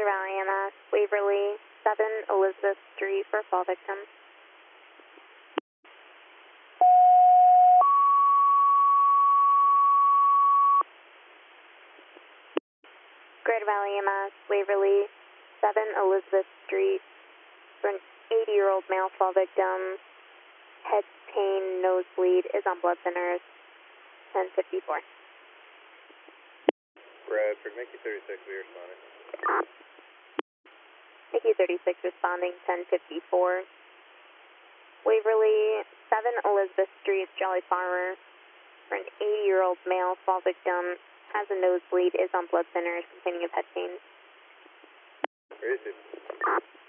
Greater Valley EMS, Waverly, 7 Elizabeth Street for fall victim. Greater Valley EMS, Waverly, 7 Elizabeth Street for an 80-year-old male fall victim. Head pain, nosebleed, is on blood thinners, 1054. Bradford, Mickey 36, we responded. Mickey 36 responding, 1054. Waverly, 7 Elizabeth Street, Jolly Farmer, for an 80-year-old male fall victim, has a nosebleed, is on blood thinners, complaining of head pain. Where is it?